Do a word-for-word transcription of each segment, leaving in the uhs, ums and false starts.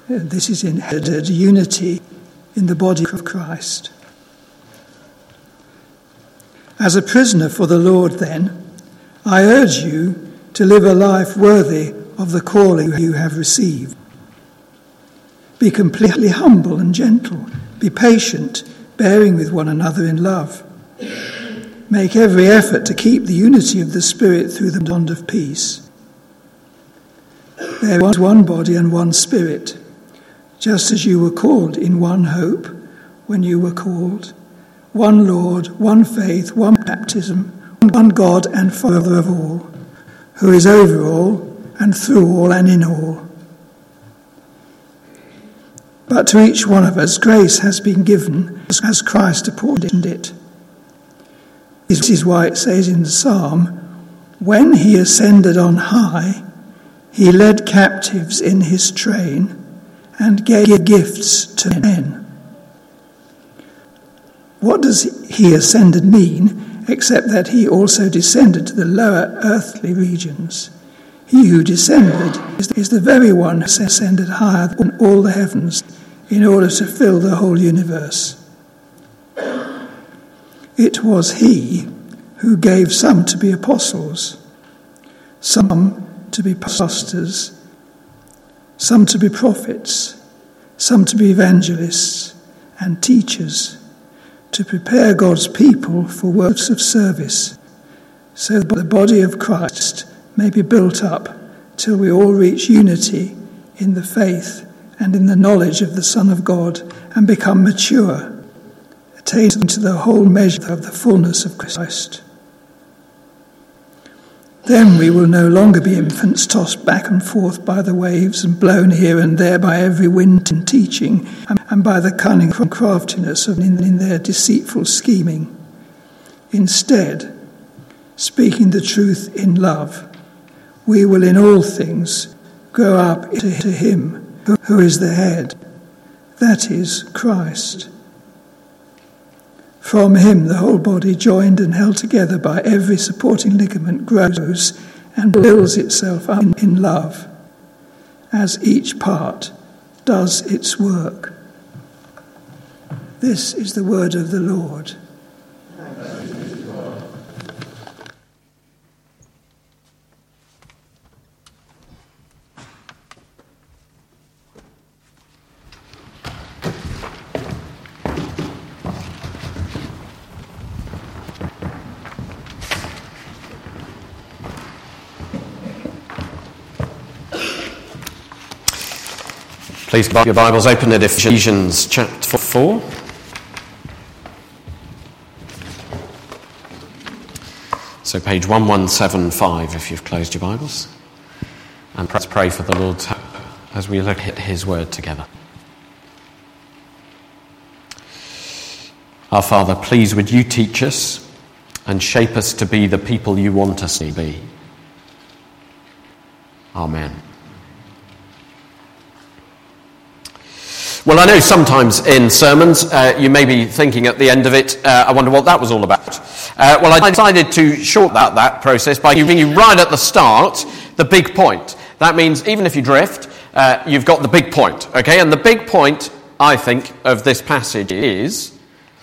This is inherited unity in the body of Christ. As a prisoner for the Lord, then, I urge you to live a life worthy of the calling you have received. Be completely humble and gentle. Be patient, bearing with one another in love. Make every effort to keep the unity of the Spirit through the bond of peace. There is one body and one Spirit, just as you were called in one hope when you were called, one Lord, one faith, one baptism, one God and Father of all, who is over all and through all and in all. But to each one of us grace has been given as Christ apportioned it. This is why it says in the Psalm, when he ascended on high, he led captives in his train and gave gifts to men. What does he ascended mean, except that he also descended to the lower earthly regions? He who descended is the very one who ascended higher than all the heavens in order to fill the whole universe. It was he who gave some to be apostles, some to be pastors, some to be prophets, some to be evangelists and teachers, to prepare God's people for works of service, so that the body of Christ may be built up till we all reach unity in the faith and in the knowledge of the Son of God and become mature, attaining to the whole measure of the fullness of Christ. Then we will no longer be infants tossed back and forth by the waves and blown here and there by every wind and teaching and by the cunning and craftiness of in, in their deceitful scheming. Instead, speaking the truth in love, we will in all things grow up into him who is the head, that is, Christ. From him the whole body, joined and held together by every supporting ligament, grows and builds itself up in love, as each part does its work. This is the word of the Lord. Please keep your Bibles open at Ephesians chapter four. So page eleven seventy-five if you've closed your Bibles. And let's pray for the Lord's help as we look at his word together. Our Father, please would you teach us and shape us to be the people you want us to be. Amen. Well, I know sometimes in sermons uh, you may be thinking at the end of it, uh, I wonder what that was all about. Uh, well, I decided to short out that process by giving you right at the start the big point. That means even if you drift, uh, you've got the big point, okay? And the big point, I think, of this passage is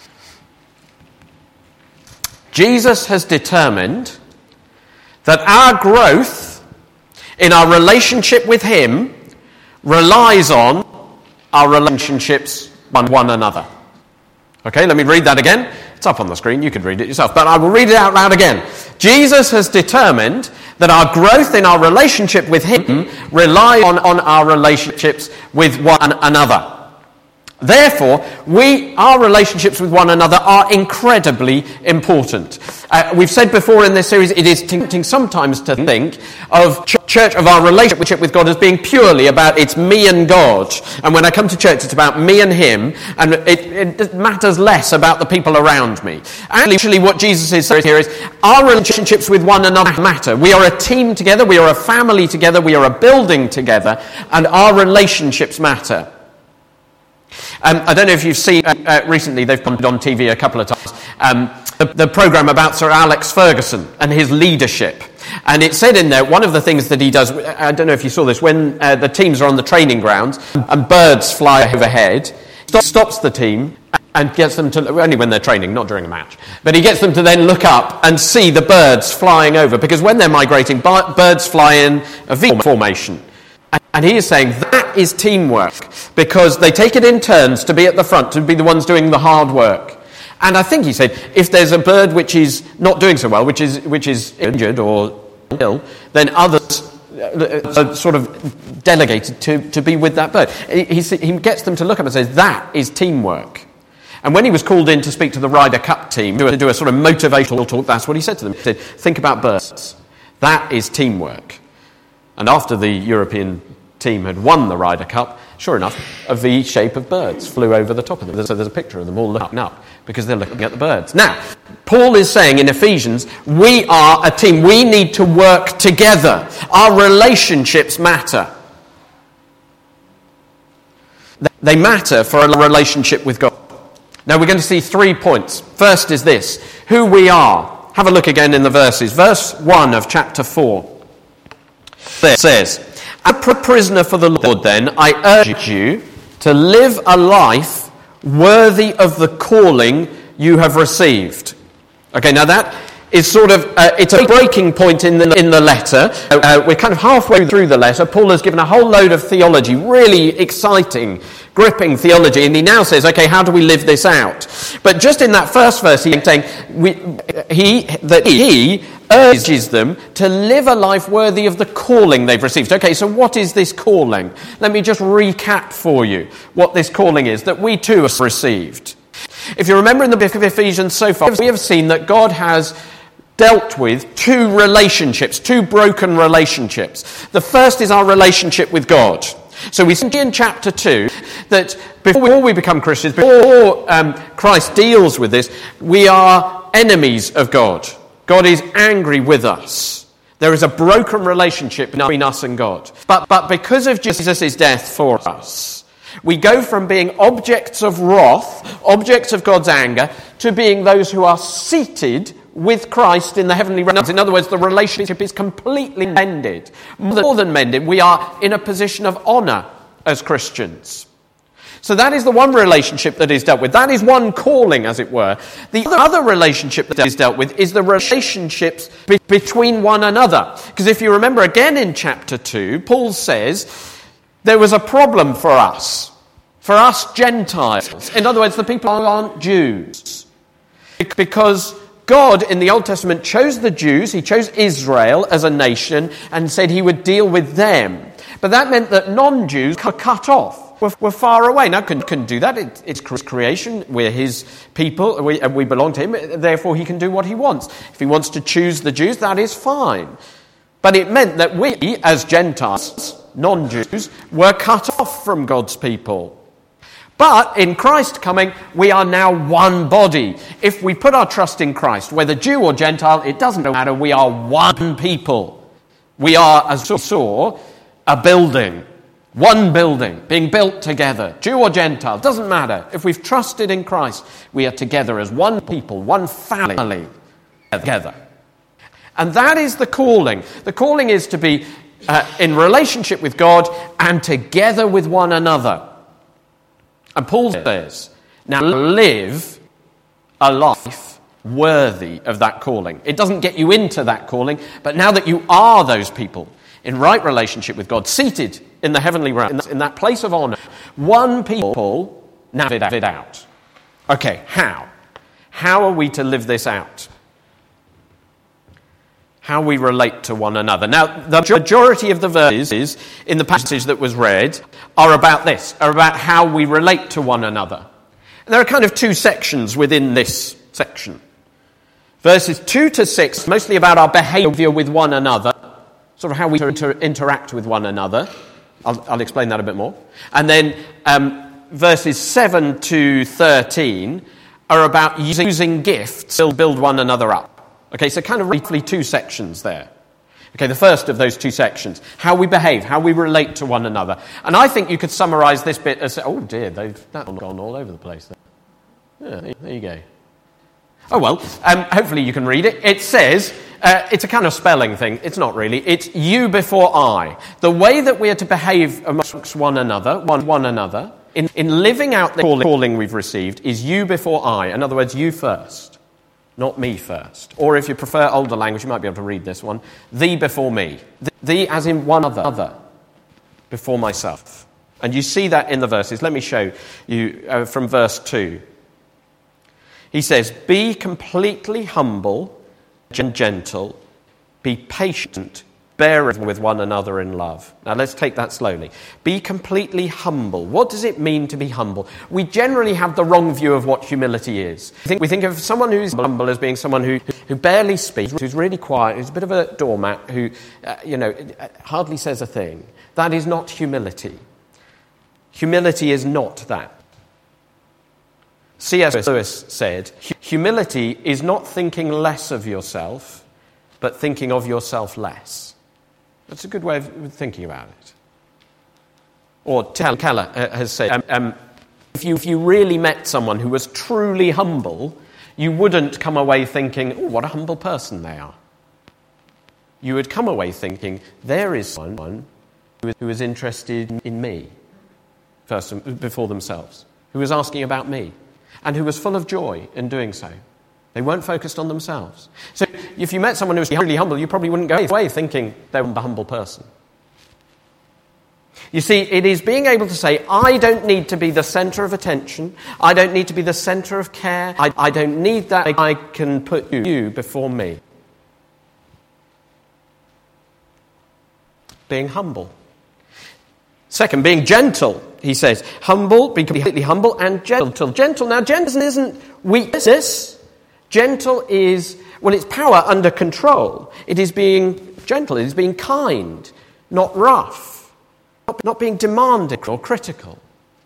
Jesus has determined that our growth in our relationship with him relies on our relationships with one another. Okay, let me read that again. It's up on the screen, you could read it yourself, but I will read it out loud again. Jesus has determined that our growth in our relationship with him relies on, on our relationships with one another. Therefore, we, our relationships with one another are incredibly important. Uh, we've said before in this series, it is tempting sometimes to think of ch- church, of our relationship with God as being purely about it's me and God. And when I come to church, it's about me and him, and it, it matters less about the people around me. Actually, what Jesus is saying here is our relationships with one another matter. We are a team together, we are a family together, we are a building together, and our relationships matter. Um, I don't know if you've seen, uh, uh, recently they've come on T V a couple of times, um, the, the programme about Sir Alex Ferguson and his leadership. And it said in there, one of the things that he does, I don't know if you saw this, when uh, the teams are on the training grounds and birds fly overhead, he stops the team and gets them to, only when they're training, not during a match, but he gets them to then look up and see the birds flying over, because when they're migrating, birds fly in a V formation. And he is saying that is teamwork, because they take it in turns to be at the front, to be the ones doing the hard work. And I think he said, if there's a bird which is not doing so well, which is which is injured or ill, then others are sort of delegated to, to be with that bird. He, he gets them to look up and says, that is teamwork. And when he was called in to speak to the Ryder Cup team, to do a sort of motivational talk, that's what he said to them. He said, think about birds. That is teamwork. And after the European team had won the Ryder Cup, sure enough, a V shape of birds flew over the top of them. So there's a picture of them all looking up because they're looking at the birds. Now, Paul is saying in Ephesians, we are a team. We need to work together. Our relationships matter. They matter for a relationship with God. Now we're going to see three points. First is this, who we are. Have a look again in the verses. Verse one of chapter four. There says, a prisoner for the Lord then, I urge you to live a life worthy of the calling you have received. Okay, now that is sort of, uh, it's a breaking point in the, in the letter. Uh, we're kind of halfway through the letter. Paul has given a whole load of theology, really exciting, gripping theology, and he now says, okay, how do we live this out? But just in that first verse, he's saying we, he, that he urges them to live a life worthy of the calling they've received. Okay, so what is this calling? Let me just recap for you what this calling is that we too have received. If you remember in the book of Ephesians so far, we have seen that God has dealt with two relationships, two broken relationships. The first is our relationship with God. So we see in chapter two that before we become Christians, before um, Christ deals with this, we are enemies of God. God is angry with us. There is a broken relationship between us and God. But, but because of Jesus' death for us, we go from being objects of wrath, objects of God's anger, to being those who are seated with Christ in the heavenly realms. In other words, the relationship is completely mended. More than mended, we are in a position of honour as Christians. So that is the one relationship that is dealt with. That is one calling, as it were. The other relationship that is dealt with is the relationships be- between one another. Because if you remember again in chapter two, Paul says there was a problem for us, for us Gentiles. In other words, the people who aren't Jews. Because God in the Old Testament chose the Jews, he chose Israel as a nation and said he would deal with them. But that meant that non-Jews were cut off, were, were far away. Now, couldn't, couldn't do that. It, it's creation. We're his people. We, and we belong to him. Therefore, he can do what he wants. If he wants to choose the Jews, that is fine. But it meant that we, as Gentiles, non-Jews, were cut off from God's people. But in Christ coming, we are now one body. If we put our trust in Christ, whether Jew or Gentile, it doesn't matter. We are one people. We are, as we saw, a building. One building, being built together. Jew or Gentile, doesn't matter. If we've trusted in Christ, we are together as one people, one family, together. And that is the calling. The calling is to be uh, in relationship with God and together with one another. And Paul says, now live a life worthy of that calling. It doesn't get you into that calling, but now that you are those people in right relationship with God, seated in the heavenly realm, in that place of honour, one people, now live it out. Okay, how? How are we to live this out? How we relate to one another. Now, the majority of the verses in the passage that was read are about this, are about how we relate to one another. And there are kind of two sections within this section. Verses two to six, mostly about our behaviour with one another, sort of how we inter- interact with one another. I'll, I'll explain that a bit more. And then um, verses seven to thirteen are about using gifts to build one another up. Okay, so kind of briefly two sections there. Okay, the first of those two sections, how we behave, how we relate to one another. And I think you could summarise this bit as, oh dear, they've that's gone all over the place there. Yeah, there you go. Oh well, um, hopefully you can read it. It says, Uh, it's a kind of spelling thing. It's not really. It's you before I. The way that we are to behave amongst one another, one, one another, in, in living out the calling we've received, is you before I. In other words, you first, not me first. Or if you prefer older language, you might be able to read this one. Thee before me. Thee as in one other before myself. And you see that in the verses. Let me show you uh, from verse two. He says, be completely humble and gentle, be patient, bearing with one another in love. Now let's take that slowly. Be completely humble. What does it mean to be humble? We generally have the wrong view of what humility is. We think, we think of someone who's humble as being someone who, who barely speaks, who's really quiet, who's a bit of a doormat, who, uh, you know, hardly says a thing. That is not humility. Humility is not that. C S Lewis said, humility is not thinking less of yourself, but thinking of yourself less. That's a good way of thinking about it. Or Tim Keller has said, um, um, if, you, if you really met someone who was truly humble, you wouldn't come away thinking, oh, what a humble person they are. You would come away thinking, there is someone who is interested in me, first before themselves, who is asking about me, and who was full of joy in doing so. They weren't focused on themselves. So if you met someone who was really humble, you probably wouldn't go away thinking they were a humble person. You see, it is being able to say, I don't need to be the centre of attention. I don't need to be the centre of care. I, I don't need that. I can put you before me. Being humble. Second, being gentle, he says. Humble, be completely humble and gentle. Gentle. Now, gentle isn't weakness. Gentle is, well, it's power under control. It is being gentle. It is being kind, not rough. Not, not being demanding or critical.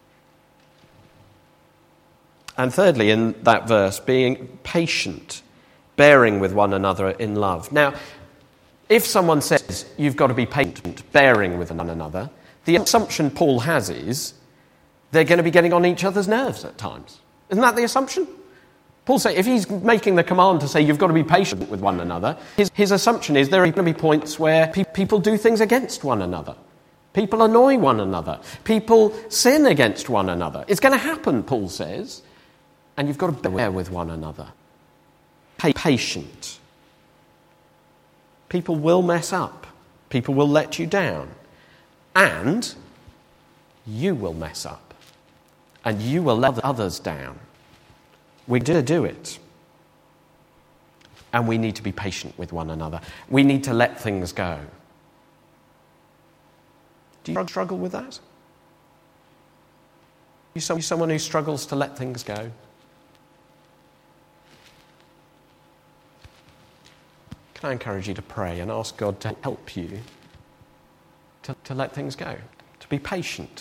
And thirdly, in that verse, being patient, bearing with one another in love. Now, if someone says you've got to be patient, bearing with one another, the assumption Paul has is they're going to be getting on each other's nerves at times. Isn't that the assumption? Paul says if he's making the command to say you've got to be patient with one another, his, his assumption is there are going to be points where pe- people do things against one another. People annoy one another. People sin against one another. It's going to happen, Paul says, and you've got to bear with one another. Be patient. People will mess up. People will let you down. And you will mess up. And you will let others down. We do do it. And we need to be patient with one another. We need to let things go. Do you struggle with that? Are you someone who struggles to let things go? Can I encourage you to pray and ask God to help you to, to let things go, to be patient?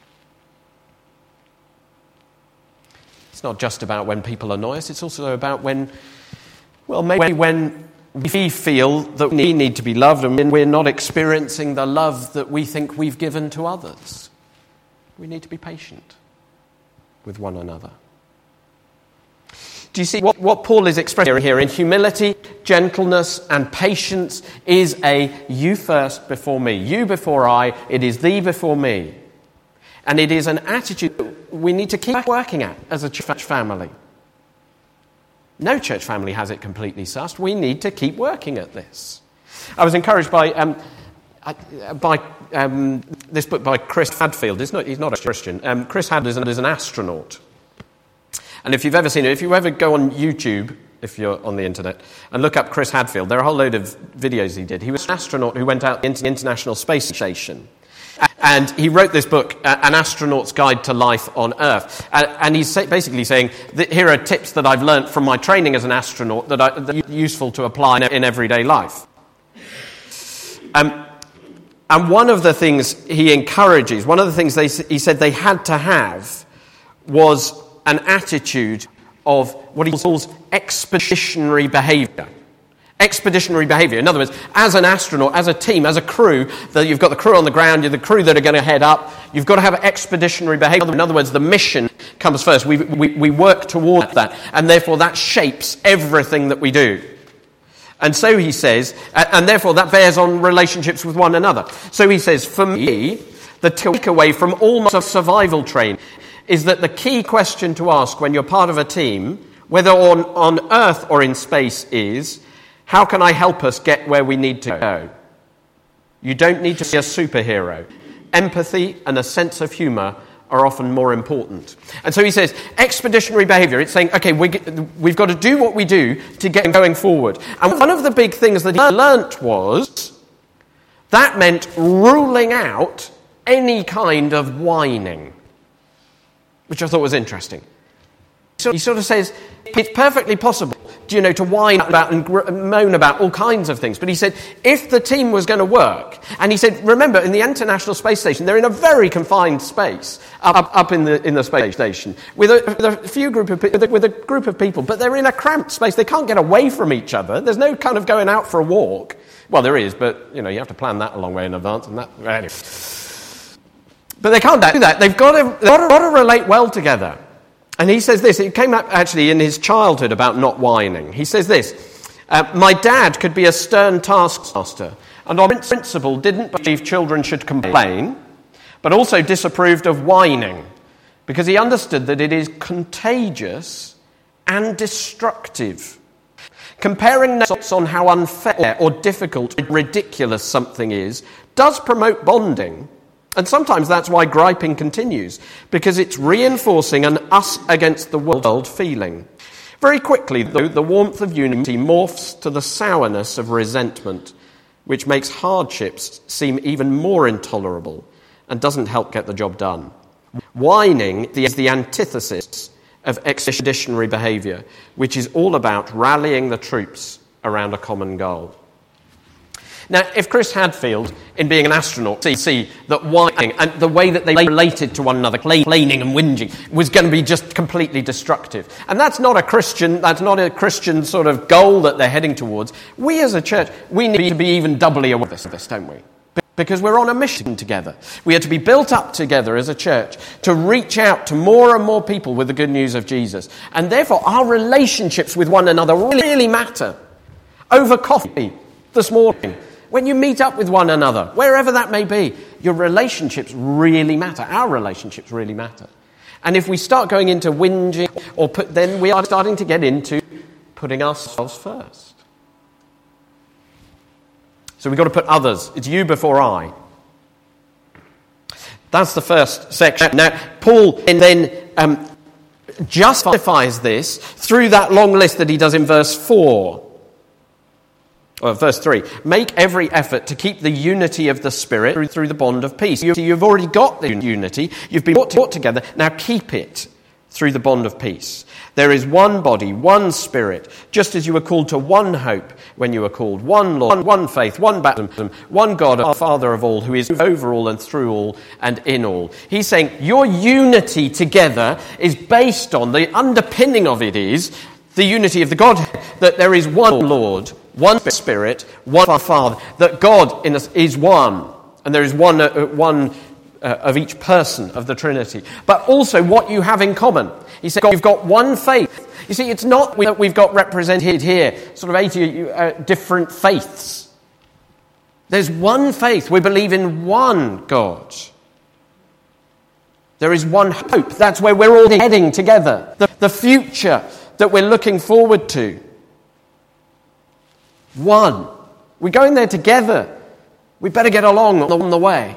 It's not just about when people annoy us, it's also about when, well, maybe when we feel that we need to be loved and when we're not experiencing the love that we think we've given to others. We need to be patient with one another. Do you see what, what Paul is expressing here in humility, gentleness, and patience is a you first before me, you before I, it is thee before me. And it is an attitude that we need to keep working at as a church family. No church family has it completely sussed. We need to keep working at this. I was encouraged by um, by um, this book by Chris Hadfield. He's not, he's not a Christian. Um, Chris Hadfield is an astronaut. And if you've ever seen it, if you ever go on YouTube, if you're on the internet, and look up Chris Hadfield, there are a whole load of videos he did. He was an astronaut who went out into the International Space Station. And he wrote this book, An Astronaut's Guide to Life on Earth. And he's basically saying, that here are tips that I've learned from my training as an astronaut that are, that are useful to apply in everyday life. Um, and one of the things he encourages, one of the things they, he said they had to have was an attitude of what he calls expeditionary behaviour. Expeditionary behaviour. In other words, as an astronaut, as a team, as a crew, that you've got the crew on the ground, you're the crew that are going to head up, you've got to have expeditionary behaviour. In other words, the mission comes first. We, we, we work toward that, and therefore that shapes everything that we do. And so he says, and therefore that bears on relationships with one another. So he says, for me, the takeaway from all my survival training is that the key question to ask when you're part of a team, whether on, on Earth or in space, is, how can I help us get where we need to go? You don't need to be a superhero. Empathy and a sense of humour are often more important. And so he says, expeditionary behaviour, it's saying, okay, we get, we've got to do what we do to get going forward. And one of the big things that he learnt was, that meant ruling out any kind of whining, which I thought was interesting. So he sort of says, it's perfectly possible, you know, to whine about and gr- moan about all kinds of things. But he said, if the team was going to work, and he said, remember, in the International Space Station, they're in a very confined space up, up in the in the space station with a, with a few group of with a, with a group of people, but they're in a cramped space. They can't get away from each other. There's no kind of going out for a walk. Well, there is, but you know, you have to plan that a long way in advance, and that. Anyway. But they can't do that. They've got to, they've got to, got to relate well together. And he says this, it came up actually in his childhood about not whining. He says this, uh, my dad could be a stern taskmaster and on principle didn't believe children should complain, but also disapproved of whining because he understood that it is contagious and destructive. Comparing notes on how unfair or difficult or ridiculous something is does promote bonding. And sometimes that's why griping continues, because it's reinforcing an us against the world feeling. Very quickly, though, the warmth of unity morphs to the sourness of resentment, which makes hardships seem even more intolerable and doesn't help get the job done. Whining is the antithesis of expeditionary behaviour, which is all about rallying the troops around a common goal. Now, if Chris Hadfield, in being an astronaut, see, see that whining and the way that they related to one another, complaining and whinging, was going to be just completely destructive. And that's not a Christian, that's not a Christian sort of goal that they're heading towards. We as a church, we need to be even doubly aware of this, don't we? Because we're on a mission together. We are to be built up together as a church to reach out to more and more people with the good news of Jesus. And therefore, our relationships with one another really matter. Over coffee this morning, when you meet up with one another, wherever that may be, your relationships really matter. Our relationships really matter. And if we start going into whinging, or put, then we are starting to get into putting ourselves first. So we've got to put others. It's you before I. That's the first section. Now, Paul then um, justifies this through that long list that he does in verse four. Or verse three, make every effort to keep the unity of the Spirit through, through the bond of peace. You, you've already got the unity. You've been brought, brought together. Now keep it through the bond of peace. There is one body, one Spirit, just as you were called to one hope when you were called, one Lord, one faith, one baptism, one God, our Father of all, who is over all and through all and in all. He's saying your unity together is based on, the underpinning of it is the unity of the Godhead, that there is one Lord, one Spirit, one Father, that God in us is one, and there is one uh, one uh, of each person of the Trinity. But also what you have in common. He said you've got one faith. You see, it's not that we've got represented here sort of eighty uh, different faiths. There's one faith. We believe in one God. There is one hope. That's where we're all heading together. The, the future that we're looking forward to. One. We're going there together. We better get along on the way.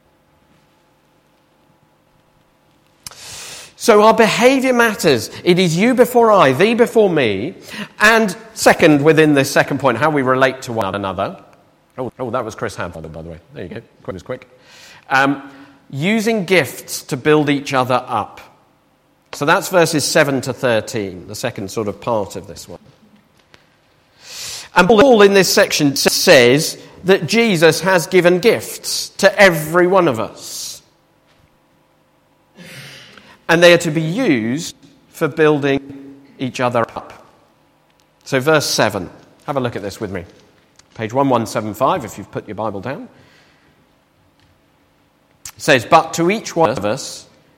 So our behaviour matters. It is you before I, thee before me. And second, within this second point, how we relate to one another. Oh, oh that was Chris Hadfield, by the way. There you go. Quick as quick. Um, using gifts to build each other up. So that's verses seven to thirteen, the second sort of part of this one. And Paul in this section says that Jesus has given gifts to every one of us. And they are to be used for building each other up. So verse seven, have a look at this with me. Page eleven seventy-five, if you've put your Bible down. It says, but to each one of us,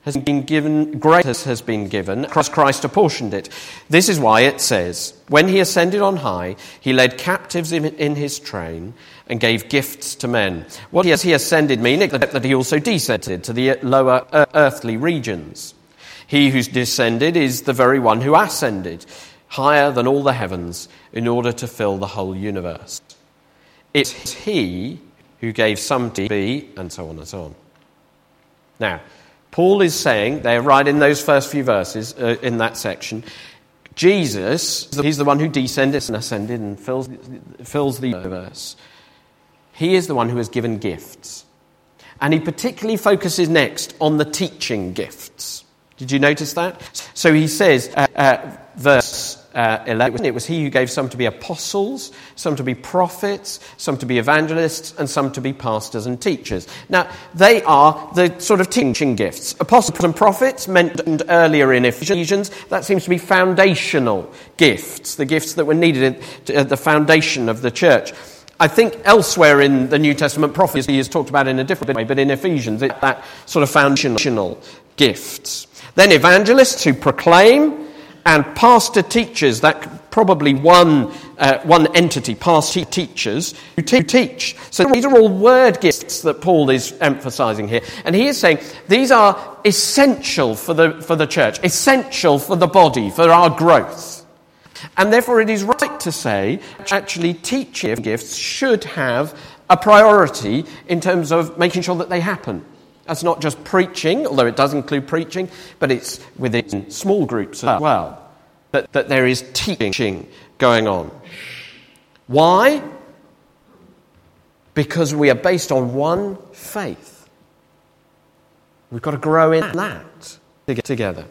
has been given, grace has been given, across Christ apportioned it. This is why it says, when he ascended on high, he led captives in, in his train and gave gifts to men. What does he ascended mean? That he also descended to the lower earthly regions. He who's descended is the very one who ascended higher than all the heavens in order to fill the whole universe. It's he who gave some to be, and so on and so on. Now, Paul is saying, there right in those first few verses, uh, in that section, Jesus, he's the one who descended and ascended and fills, fills the universe. He is the one who has given gifts. And he particularly focuses next on the teaching gifts. Did you notice that? So he says, uh, uh, verse uh, eleven, it was he who gave some to be apostles, some to be prophets, some to be evangelists, and some to be pastors and teachers. Now, they are the sort of teaching gifts. Apostles and prophets, mentioned earlier in Ephesians, that seems to be foundational gifts, the gifts that were needed at the foundation of the church. I think elsewhere in the New Testament, prophecy is talked about in a different way, but in Ephesians, it's that sort of foundational gifts. Then evangelists who proclaim, and pastor teachers, that probably one uh, one entity, pastor teachers, who te- teach. So these are all word gifts that Paul is emphasizing here. And he is saying these are essential for the for the church, essential for the body, for our growth. And therefore it is right to say, actually, teaching gifts should have a priority in terms of making sure that they happen. That's not just preaching, although it does include preaching, but it's within small groups as well, that, that there is teaching going on. Why? Because we are based on one faith. We've got to grow in that together.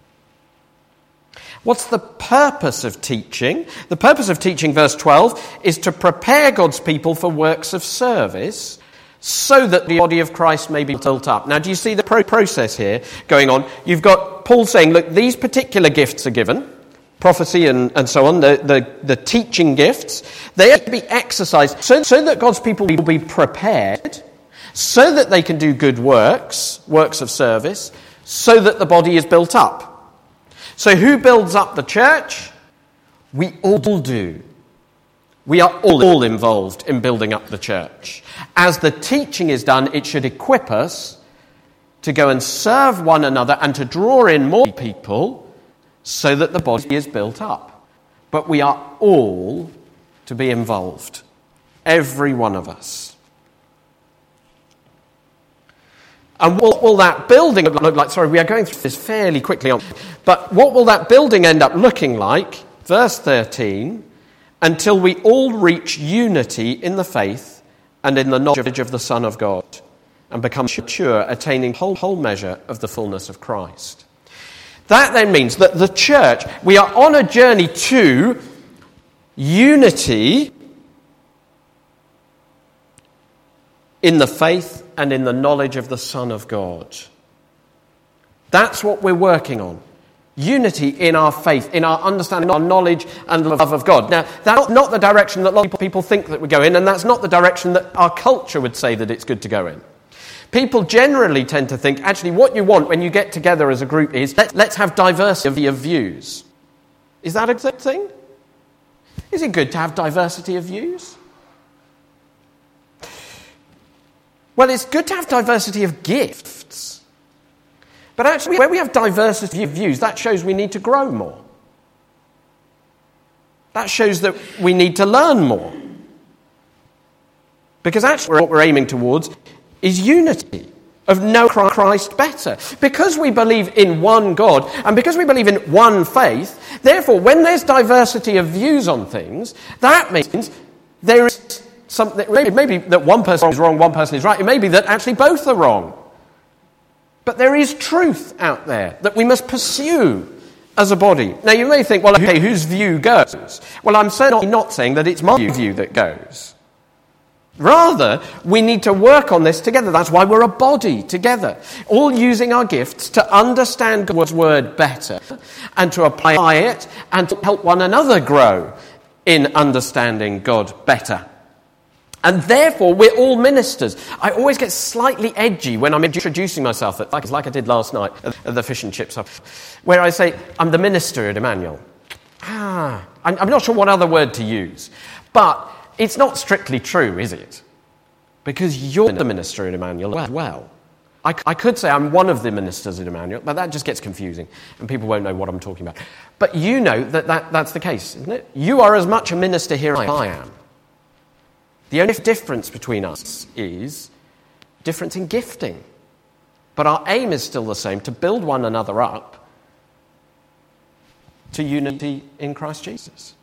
What's the purpose of teaching? The purpose of teaching, verse twelve, is to prepare God's people for works of service so that the body of Christ may be built up. Now, do you see the pro- process here going on? You've got Paul saying, look, these particular gifts are given, prophecy and, and so on, the, the, the teaching gifts. They have to be exercised so, so that God's people will be prepared, so that they can do good works, works of service, so that the body is built up. So who builds up the church? We all do. We are all, all involved in building up the church. As the teaching is done, it should equip us to go and serve one another and to draw in more people so that the body is built up. But we are all to be involved. Every one of us. And what will that building look like? Sorry, we are going through this fairly quickly on. But what will that building end up looking like? Verse thirteen, until we all reach unity in the faith and in the knowledge of the Son of God and become mature, attaining whole, whole measure of the fullness of Christ. That then means that the church, we are on a journey to unity in the faith and in the knowledge of the Son of God. That's what we're working on. Unity in our faith, in our understanding, our knowledge and love of God. Now, that's not the direction that a lot of people think that we go in, and that's not the direction that our culture would say that it's good to go in. People generally tend to think, actually, what you want when you get together as a group is, let, let's have diversity of views. Is that a good thing? Is it good to have diversity of views? Well, it's good to have diversity of gifts. But actually, where we have diversity of views, that shows we need to grow more. That shows that we need to learn more. Because actually what we're aiming towards is unity, of knowing Christ better. Because we believe in one God, and because we believe in one faith, therefore, when there's diversity of views on things, that means there is something, maybe, maybe that one person is wrong, one person is right. It may be that actually both are wrong. But there is truth out there that we must pursue as a body. Now, you may think, well, okay, whose view goes? Well, I'm certainly not saying that it's my view that goes. Rather, we need to work on this together. That's why we're a body together, all using our gifts to understand God's word better and to apply it and to help one another grow in understanding God better. And therefore, we're all ministers. I always get slightly edgy when I'm introducing myself, like, like I did last night at the fish and chips hub, where I say, I'm the minister at Emmanuel. Ah, I'm, I'm not sure what other word to use. But it's not strictly true, is it? Because you're the minister at Emmanuel as well. I, I could say I'm one of the ministers at Emmanuel, but that just gets confusing, and people won't know what I'm talking about. But you know that, that that's the case, isn't it? You are as much a minister here as I am. The only difference between us is difference in gifting. But our aim is still the same, to build one another up to unity in Christ Jesus.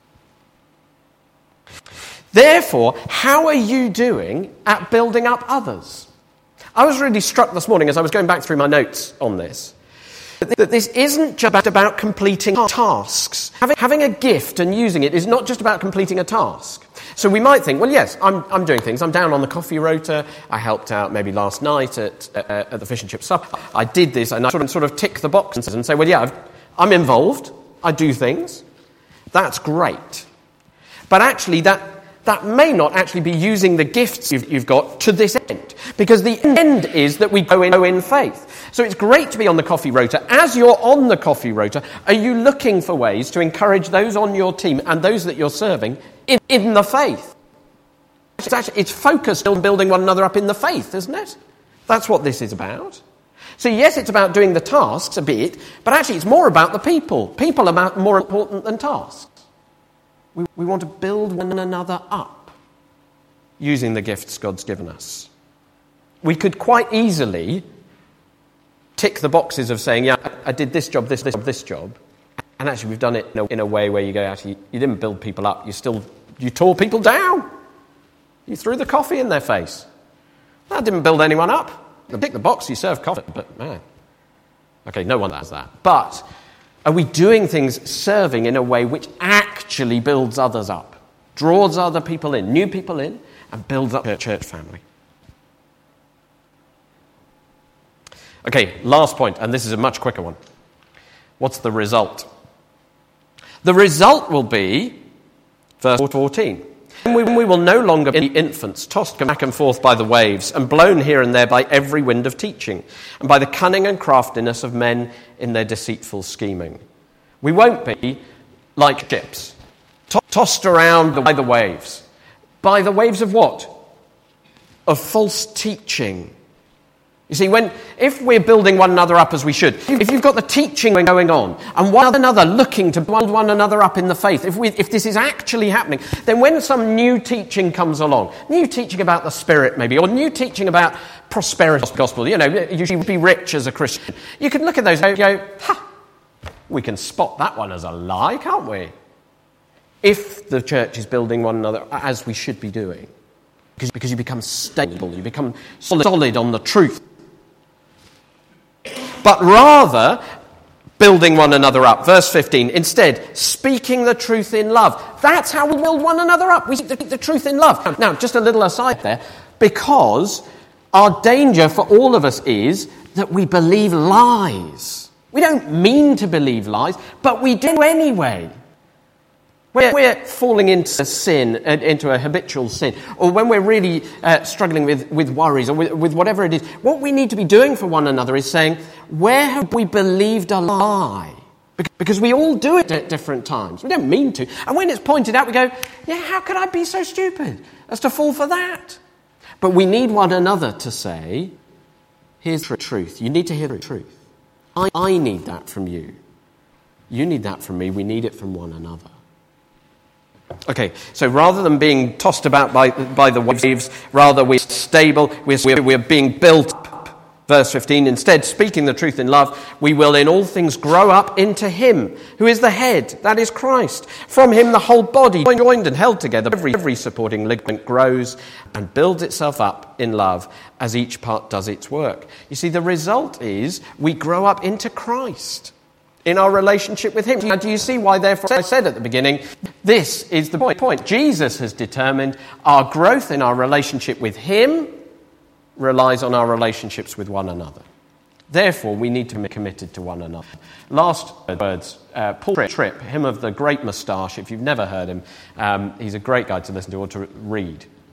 Therefore, how are you doing at building up others? I was really struck this morning as I was going back through my notes on this, that this isn't just about completing tasks. Having, having a gift and using it is not just about completing a task. So we might think, well, yes, I'm, I'm doing things. I'm down on the coffee rota. I helped out maybe last night at, uh, at the fish and chip supper. I did this, and I sort of, sort of tick the boxes and say, well, yeah, I've, I'm involved. I do things. That's great. But actually, that, that may not actually be using the gifts you've, you've got to this end. Because the end is that we go in, go in faith. So it's great to be on the coffee rota. As you're on the coffee rota, are you looking for ways to encourage those on your team and those that you're serving in, in the faith? It's, actually, it's focused on building one another up in the faith, isn't it? That's what this is about. So yes, it's about doing the tasks a bit, but actually it's more about the people. People are more important than tasks. We, we want to build one another up using the gifts God's given us. We could quite easily tick the boxes of saying, yeah, I did this job, this, this, this job. And actually we've done it in a, in a way where you go, actually, you didn't build people up, you still, you tore people down. You threw the coffee in their face. That didn't build anyone up. You tick the box, you serve coffee, but man. Okay, no one does that. But are we doing things serving in a way which actually builds others up, draws other people in, new people in, and builds up a church family? Okay, last point, and this is a much quicker one. What's the result? The result will be, verse fourteen, we, we will no longer be infants, tossed back and forth by the waves, and blown here and there by every wind of teaching, and by the cunning and craftiness of men in their deceitful scheming. We won't be like ships, to- tossed around by the waves. By the waves of what? Of false teaching. You see, when if we're building one another up as we should, if you've got the teaching going on, and one another looking to build one another up in the faith, if we, if this is actually happening, then when some new teaching comes along, new teaching about the Spirit maybe, or new teaching about prosperity gospel, you know, you should be rich as a Christian, you can look at those and go, ha, we can spot that one as a lie, can't we? If the church is building one another as we should be doing. Because, because you become stable, you become solid, solid on the truth. But rather, building one another up. Verse fifteen, instead, speaking the truth in love. That's how we build one another up. We speak the, the truth in love. Now, just a little aside there, because our danger for all of us is that we believe lies. We don't mean to believe lies, but we do anyway. When we're falling into a sin, into a habitual sin, or when we're really uh, struggling with, with worries, or with, with whatever it is, what we need to be doing for one another is saying, where have we believed a lie? Because we all do it at different times. We don't mean to. And when it's pointed out, we go, yeah, how could I be so stupid as to fall for that? But we need one another to say, here's the truth. You need to hear the truth. I, I need that from you. You need that from me. We need it from one another. Okay, so rather than being tossed about by, by the waves, rather we're stable, we're, we're being built up. Verse fifteen, instead, speaking the truth in love, we will in all things grow up into him, who is the head, that is Christ. From him the whole body, joined and held together, every, every supporting ligament grows and builds itself up in love as each part does its work. You see, the result is we grow up into Christ in our relationship with him. Now, do you see why, therefore, I said at the beginning, this is the point. Jesus has determined our growth in our relationship with him relies on our relationships with one another. Therefore, we need to be committed to one another. Last words, uh, Paul Tripp, him of the great moustache, if you've never heard him, um, he's a great guy to listen to or to read.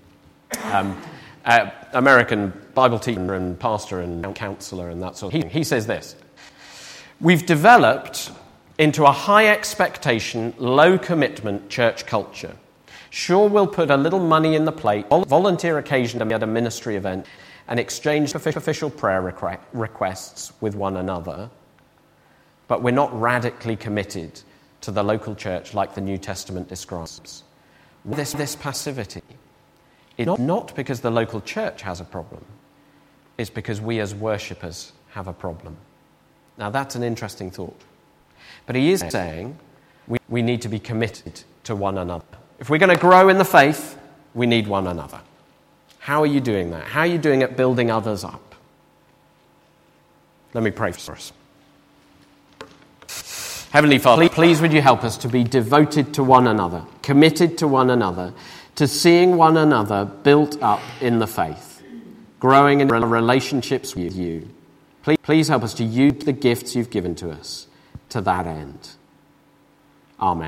um, uh, American Bible teacher and pastor and counselor and that sort of thing. He says this: we've developed into a high expectation, low commitment church culture. Sure, we'll put a little money in the plate, volunteer occasionally at a ministry event, and exchange official prayer requ- requests with one another, but we're not radically committed to the local church like the New Testament describes. This, this passivity is not, not because the local church has a problem, it's because we as worshippers have a problem. Now that's an interesting thought. But he is saying we, we need to be committed to one another. If we're going to grow in the faith, we need one another. How are you doing that? How are you doing at building others up? Let me pray for us. Heavenly Father, please would you help us to be devoted to one another, committed to one another, to seeing one another built up in the faith, growing in relationships with you. Please, please help us to use the gifts you've given to us to that end. Amen.